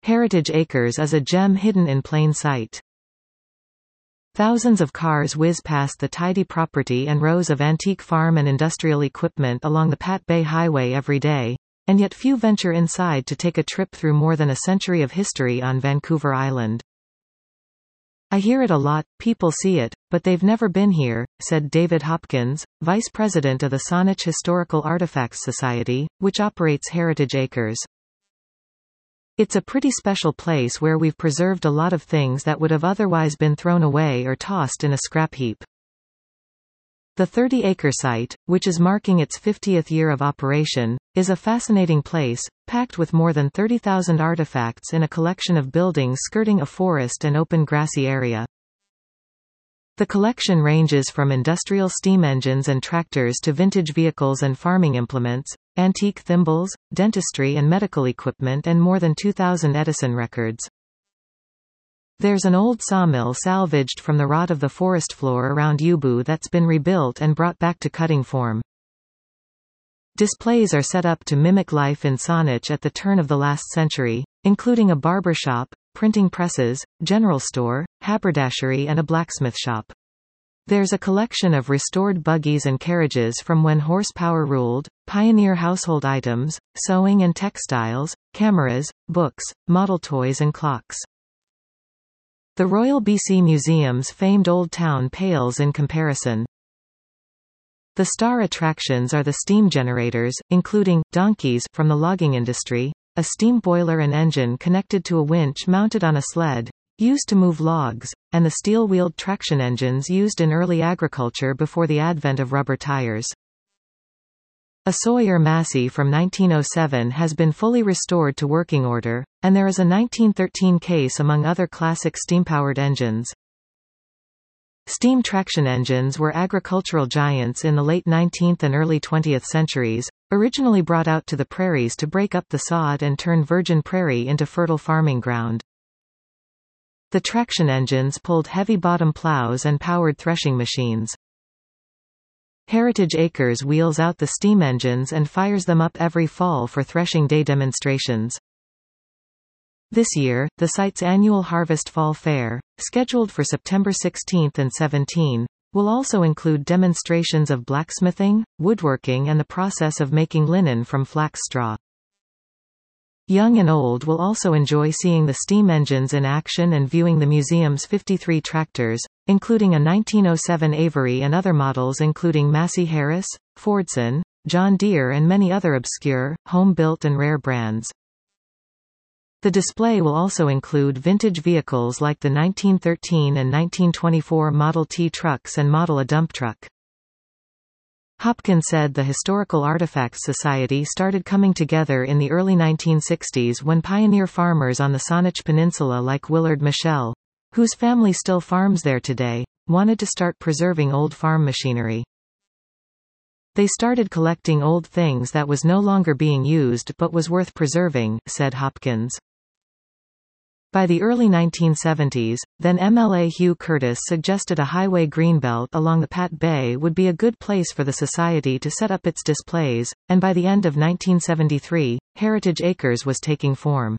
Heritage Acres is a gem hidden in plain sight. Thousands of cars whiz past the tidy property and rows of antique farm and industrial equipment along the Pat Bay Highway every day, and yet few venture inside to take a trip through more than a century of history on Vancouver Island. "I hear it a lot, people see it, but they've never been here," said David Hopkins, vice president of the Saanich Historical Artifacts Society, which operates Heritage Acres. "It's a pretty special place where we've preserved a lot of things that would have otherwise been thrown away or tossed in a scrap heap." The 30-acre site, which is marking its 50th year of operation, is a fascinating place, packed with more than 30,000 artifacts in a collection of buildings skirting a forest and open grassy area. The collection ranges from industrial steam engines and tractors to vintage vehicles and farming implements, antique thimbles, dentistry and medical equipment, and more than 2,000 Edison records. There's an old sawmill salvaged from the rot of the forest floor around Yubu that's been rebuilt and brought back to cutting form. Displays are set up to mimic life in Saanich at the turn of the last century, including a barber shop, printing presses, general store, haberdashery and a blacksmith shop. There's a collection of restored buggies and carriages from when horsepower ruled, pioneer household items, sewing and textiles, cameras, books, model toys and clocks. The Royal BC Museum's famed Old Town pales in comparison. The star attractions are the steam generators, including donkeys from the logging industry, a steam boiler and engine connected to a winch mounted on a sled, used to move logs, and the steel-wheeled traction engines used in early agriculture before the advent of rubber tires. A Sawyer Massey from 1907 has been fully restored to working order, and there is a 1913 case among other classic steam-powered engines. Steam traction engines were agricultural giants in the late 19th and early 20th centuries, originally brought out to the prairies to break up the sod and turn virgin prairie into fertile farming ground. The traction engines pulled heavy bottom plows and powered threshing machines. Heritage Acres wheels out the steam engines and fires them up every fall for Threshing Day demonstrations. This year, the site's annual Harvest Fall Fair, scheduled for September 16 and 17, will also include demonstrations of blacksmithing, woodworking and the process of making linen from flax straw. Young and old will also enjoy seeing the steam engines in action and viewing the museum's 53 tractors, including a 1907 Avery and other models including Massey Harris, Fordson, John Deere and many other obscure, home-built and rare brands. The display will also include vintage vehicles like the 1913 and 1924 Model T trucks and Model A dump truck. Hopkins said the Historical Artifacts Society started coming together in the early 1960s when pioneer farmers on the Saanich Peninsula like Willard Michel, whose family still farms there today, wanted to start preserving old farm machinery. "They started collecting old things that was no longer being used but was worth preserving," said Hopkins. By the early 1970s, then MLA Hugh Curtis suggested a highway greenbelt along the Pat Bay would be a good place for the Society to set up its displays, and by the end of 1973, Heritage Acres was taking form.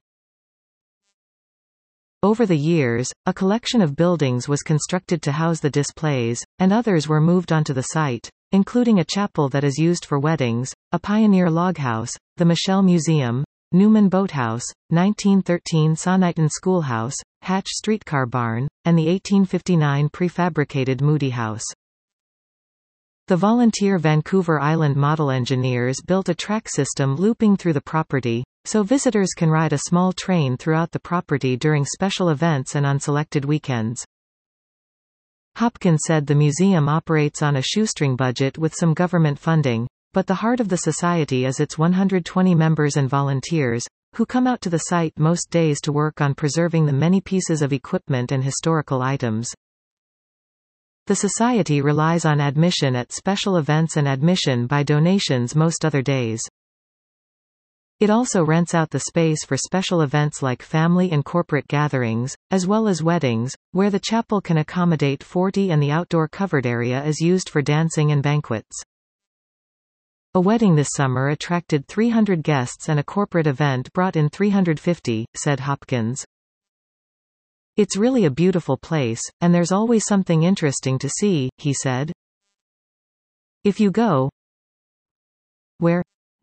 Over the years, a collection of buildings was constructed to house the displays, and others were moved onto the site, including a chapel that is used for weddings, a pioneer log house, the Michel Museum, Newman Boathouse, 1913 Saanich Schoolhouse, Hatch Streetcar Barn, and the 1859 prefabricated Moody House. The volunteer Vancouver Island model engineers built a track system looping through the property, so visitors can ride a small train throughout the property during special events and on selected weekends. Hopkins said the museum operates on a shoestring budget with some government funding, but the heart of the society is its 120 members and volunteers, who come out to the site most days to work on preserving the many pieces of equipment and historical items. The society relies on admission at special events and admission by donations most other days. It also rents out the space for special events like family and corporate gatherings, as well as weddings, where the chapel can accommodate 40 and the outdoor covered area is used for dancing and banquets. A wedding this summer attracted 300 guests and a corporate event brought in 350, said Hopkins. It's really a beautiful place, and there's always something interesting to see, he said. If you go. Where?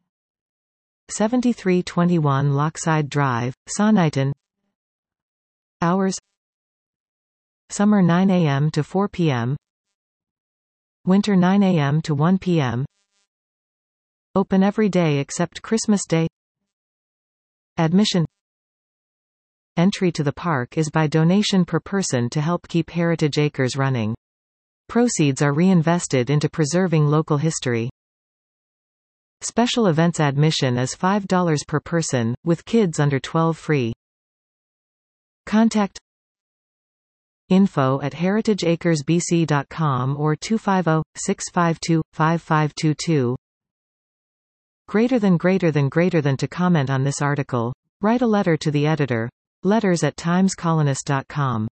7321 Lochside Drive, Soniton. Hours. Summer 9 a.m. to 4 p.m. Winter 9 a.m. to 1 p.m. Open every day except Christmas Day. Admission. Entry to the park is by donation per person to help keep Heritage Acres running. Proceeds are reinvested into preserving local history. Special events admission is $5 per person, with kids under 12 free. Contact info@heritageacresbc.com or 250-652-5522. Greater than to comment on this article. Write a letter to the editor. letters@timescolonist.com